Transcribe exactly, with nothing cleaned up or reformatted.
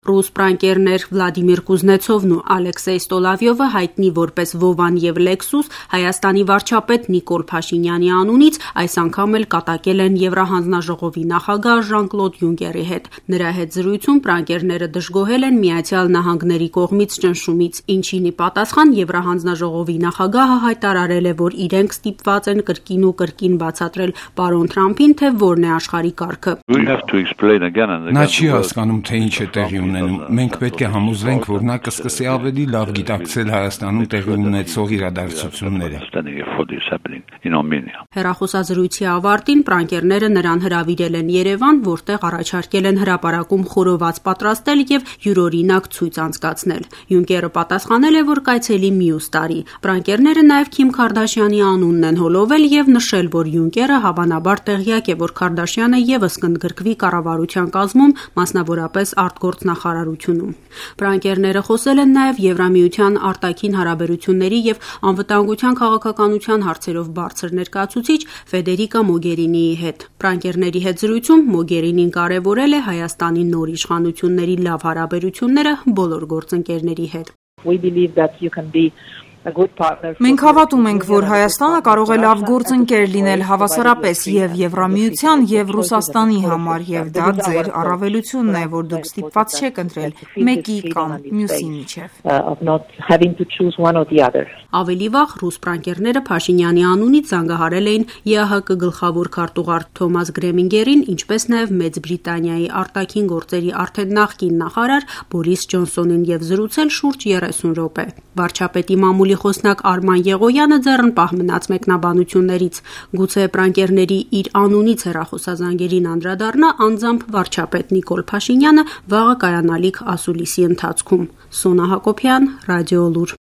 Ռուս պրանկերներ Վլադիմիր Կուզնեցովն ու Ալեքսեյ Ստոլավյովը հայտնի որպես Վովան եւ Լեքսուս Հայաստանի վարչապետ Նիկոլ Փաշինյանի անունից այս անգամ էլ կատակել են Եվրահանձնաժողովի նախագահ Ժան-Կլոդ Յունկերի հետ։ Նրա հետ զրույցում պրանկերները դժգոհել են Միացյալ Նահանգների կողմից ճնշումից, ինչին ի պատասխան Եվրահանձնաժողովի նախագահը հայտարարել է, որ իրենք ստիպված են կրկին ու կրկին բացատրել պարոն Թրամփին, թե որն է աշխարհի կարգը։ Նա չի հասկանում, թե ինչ է տեղի ունենում։ Մենք պետք է համոզվենք, որ նա կսկսի ավելի լավ գիտակցել Հայաստանում տեղի ունեցող իրադարձությունները։ Հեռախոսազրույցի ավարտին պրանկերները նրան հրավիրել են Երևան, որտեղ առաջարկել են հրապարակում խորոված պատրաստել եւ յուրօրինակ ցույց անցկացնել։ Յունկերը պատասխանել է, որ կայցելի մյուս տարի։ Պրանկերները նաեւ Քիմ Քարդաշյանի անունն են հոլովել եւ նշել, որ Յունկերը հավանաբար տեղյակ է, որ Քարդաշյանը եւս կընդգրկվի կառավարության կազմում, մասնավորապես արտգործնախարարությունում։ Պրանկերները խոսել են նաեւ Եվրամիության արտաքին հարաբերությունների եւ անվտանգության քաղաքականության հարցերով բարձր ներկայացուցիչ Ֆեդերիկա Մոգերինիի հետ։ Պրանկերների հետ զրույցում Մոգերինին կարևորել է Հայաստանի նոր իշխանությունների լավ հարաբերությունները բոլոր գործընկերների հետ։ Մենք հավատում ենք, որ Հայաստանը կարող է լավ գործընկեր լինել հավասարապես եւ Եվրամիության եւ Ռուսաստանի համար, եւ դա ձեր առավելությունն է, որ դուք ստիպված չեք ընտրել մեկի կամ մյուսի միջև։ Ավելի վաղ ռուս պրանկերները Փաշինյանի անունից զանգահարել էին ԵԱՀԿ գլխավոր քարտուղար Թոմաս Գրեմինգերին, ինչպես նաեւ Մեծ Բրիտանիայի արտաքին գործերի արդեն նախկին նախարար Բորիս Ջոնսոնին եւ զրուցել շուրջ երեսուն րոպե։ Վարչապետի մամուլի խոսնակ Արման Եղոյանը ձեռնպահ մնաց մեկնաբանություններից։ Գուցե պրանկերների իր անունից հեռախոսազանգերին անդրադառնա անձամբ վարչապետ Նիկոլ Փաշինյանը վաղը կայանալիք ասուլիսի ընթացքում։ Սոնա Հակոբյան, Ռադիոլուր։